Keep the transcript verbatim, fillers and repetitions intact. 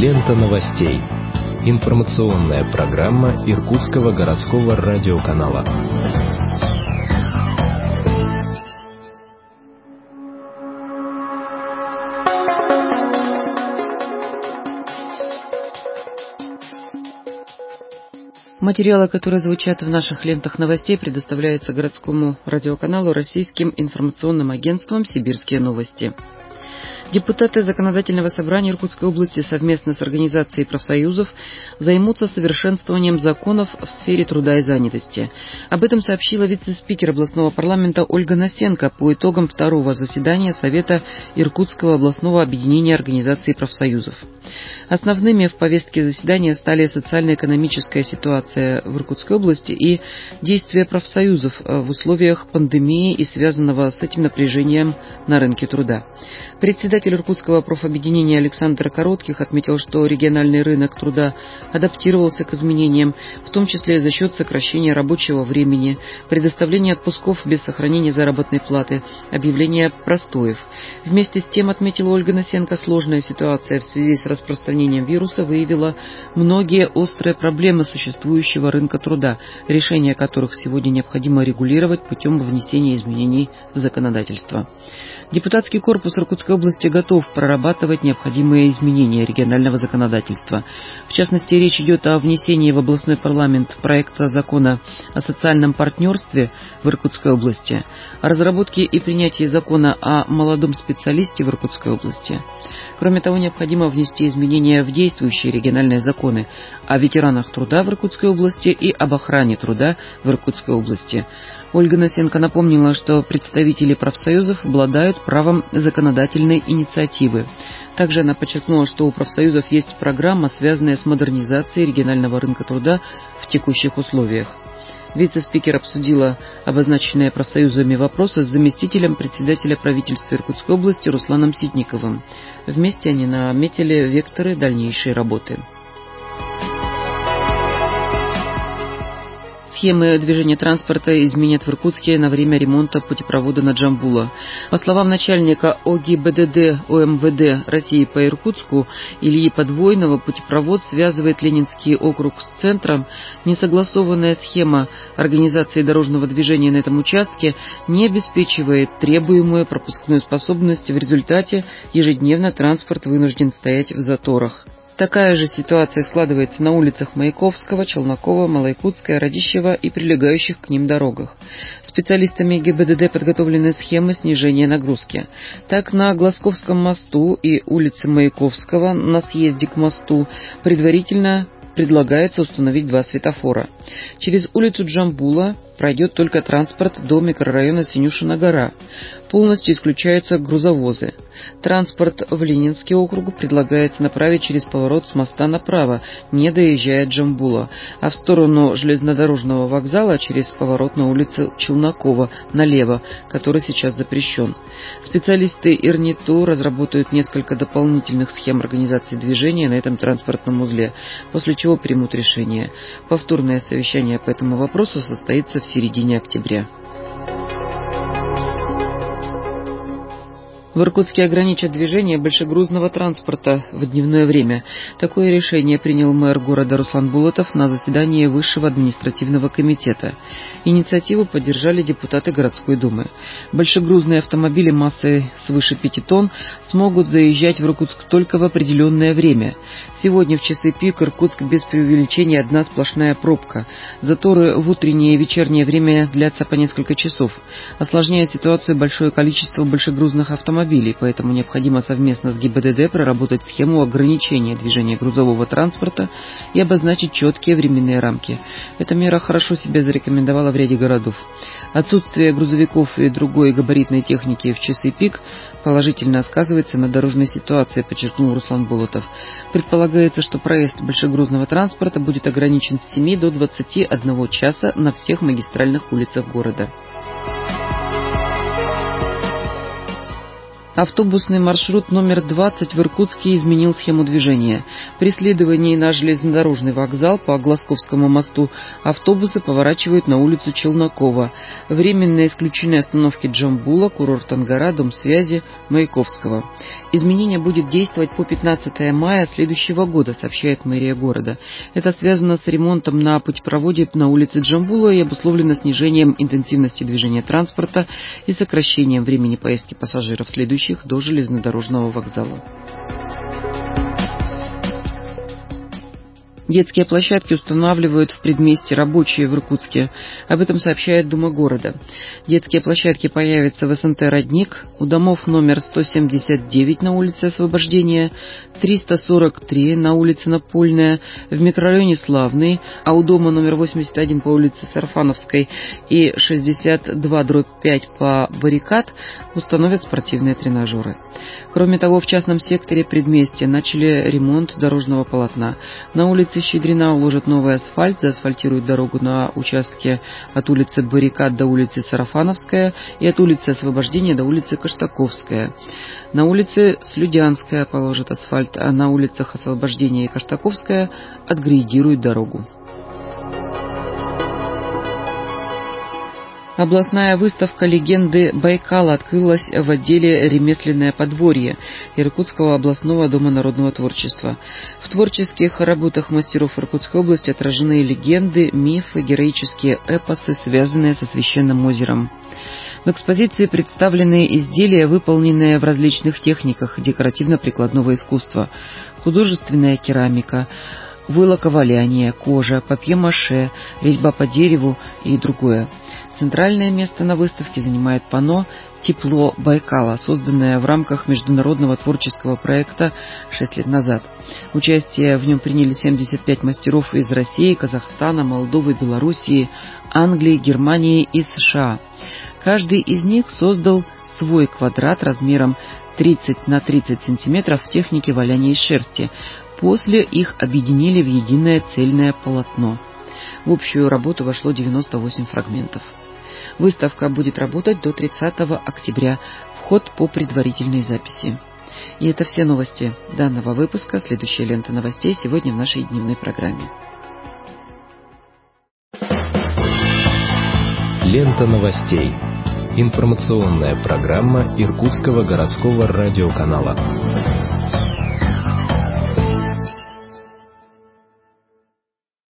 Лента новостей. Информационная программа Иркутского городского радиоканала. Материалы, которые звучат в наших лентах новостей, предоставляются городскому радиоканалу российским информационным агентством «Сибирские новости». Депутаты Законодательного собрания Иркутской области совместно с Организацией профсоюзов займутся совершенствованием законов в сфере труда и занятости. Об этом сообщила вице-спикер областного парламента Ольга Насенко по итогам второго заседания Совета Иркутского областного объединения Организаций профсоюзов. Основными в повестке заседания стали социально-экономическая ситуация в Иркутской области и действия профсоюзов в условиях пандемии и связанного с этим напряжением на рынке труда. Председатель Иркутского профобъединения Александр Коротких отметил, что региональный рынок труда адаптировался к изменениям, в том числе за счет сокращения рабочего времени, предоставления отпусков без сохранения заработной платы, объявления простоев. Вместе с тем, отметила Ольга Насенко, сложная ситуация в связи с распространением вируса выявила многие острые проблемы существующего рынка труда, решение которых сегодня необходимо регулировать путем внесения изменений в законодательство. Депутатский корпус Иркутской области готов прорабатывать необходимые изменения регионального законодательства. В частности, речь идет о внесении в областной парламент проекта закона о социальном партнерстве в Иркутской области, о разработке и принятии закона о молодом специалисте в Иркутской области. Кроме того, необходимо внести изменения в действующие региональные законы о ветеранах труда в Иркутской области и об охране труда в Иркутской области. Ольга Насенко напомнила, что представители профсоюзов обладают правом законодательной инициативы. Также она подчеркнула, что у профсоюзов есть программа, связанная с модернизацией регионального рынка труда в текущих условиях. Вице-спикер обсудила обозначенные профсоюзами вопросы с заместителем председателя правительства Иркутской области Русланом Ситниковым. Вместе они наметили векторы дальнейшей работы. Схемы движения транспорта изменят в Иркутске на время ремонта путепровода на Джамбула. По словам начальника ОГИБДД ОМВД России по Иркутску Ильи Подвойного, путепровод связывает Ленинский округ с центром. Несогласованная схема организации дорожного движения на этом участке не обеспечивает требуемую пропускную способность. В результате ежедневно транспорт вынужден стоять в заторах. Такая же ситуация складывается на улицах Маяковского, Челнокова, Малоякутская, Радищева и прилегающих к ним дорогах. Специалистами ГИБДД подготовлены схемы снижения нагрузки. Так, на Глазковском мосту и улице Маяковского на съезде к мосту предварительно предлагается установить два светофора. Через улицу Джамбула пройдет только транспорт до микрорайона Синюшина гора. Полностью исключаются грузовозы. Транспорт в Ленинский округ предлагается направить через поворот с моста направо, не доезжая Джамбула, а в сторону железнодорожного вокзала через поворот на улице Челнокова налево, который сейчас запрещен. Специалисты ИРНИТУ разработают несколько дополнительных схем организации движения на этом транспортном узле, после чего примут решение. Повторное совещание по этому вопросу состоится в середине октября. В Иркутске ограничат движение большегрузного транспорта в дневное время. Такое решение принял мэр города Руслан Булатов на заседании Высшего административного комитета. Инициативу поддержали депутаты городской думы. Большегрузные автомобили массой свыше пяти тонн смогут заезжать в Иркутск только в определенное время. Сегодня в часы пик Иркутск без преувеличения одна сплошная пробка. Заторы в утреннее и вечернее время длятся по несколько часов. Осложняет ситуацию большое количество большегрузных автомобилей, поэтому необходимо совместно с ГИБДД проработать схему ограничения движения грузового транспорта и обозначить четкие временные рамки. Эта мера хорошо себя зарекомендовала в ряде городов. Отсутствие грузовиков и другой габаритной техники в часы пик положительно сказывается на дорожной ситуации, подчеркнул Руслан Булатов. Предполагается, что проезд большегрузного транспорта будет ограничен с семи до двадцати одного часа на всех магистральных улицах города. Автобусный маршрут номер двадцать в Иркутске изменил схему движения. При следовании на железнодорожный вокзал по Глазковскому мосту автобусы поворачивают на улицу Челнокова. Временно исключены остановки Джамбула, курорт Ангара, дом связи, Маяковского. Изменение будет действовать по пятнадцатое мая следующего года, сообщает мэрия города. Это связано с ремонтом на путепроводе на улице Джамбула и обусловлено снижением интенсивности движения транспорта и сокращением времени поездки пассажиров следующих до железнодорожного вокзала. Детские площадки устанавливают в предместье рабочие в Иркутске. Об этом сообщает Дума города. Детские площадки появятся в СНТ «Родник», у домов номер сто семьдесят девять на улице Освобождения, триста сорок три на улице Напольная, в микрорайоне Славный, а у дома номер восемьдесят один по улице Сарфановской и шестьдесят два дробь пять по Баррикад установят спортивные тренажеры. Кроме того, в частном секторе предместья начали ремонт дорожного полотна. На улице Щедрина уложат новый асфальт, заасфальтируют дорогу на участке от улицы Баррикад до улицы Сарафановская и от улицы Освобождения до улицы Каштаковская. На улице Слюдянская положат асфальт, а на улицах Освобождения и Каштаковская отгрейдируют дорогу. Областная выставка «Легенды Байкала» открылась в отделе «Ремесленное подворье» Иркутского областного дома народного творчества. В творческих работах мастеров Иркутской области отражены легенды, мифы, героические эпосы, связанные со священным озером. В экспозиции представлены изделия, выполненные в различных техниках декоративно-прикладного искусства: художественная керамика, войлоковаляние, кожа, папье-маше, резьба по дереву и другое. Центральное место на выставке занимает панно «Тепло Байкала», созданное в рамках международного творческого проекта шесть лет назад. Участие в нем приняли семьдесят пять мастеров из России, Казахстана, Молдовы, Белоруссии, Англии, Германии и США. Каждый из них создал свой квадрат размером тридцать на тридцать сантиметров в технике валяния из шерсти. После их объединили в единое цельное полотно. В общую работу вошло девяносто восемь фрагментов. Выставка будет работать до тридцатого октября. Вход по предварительной записи. И это все новости данного выпуска. Следующая лента новостей сегодня в нашей дневной программе. Лента новостей. Информационная программа Иркутского городского радиоканала.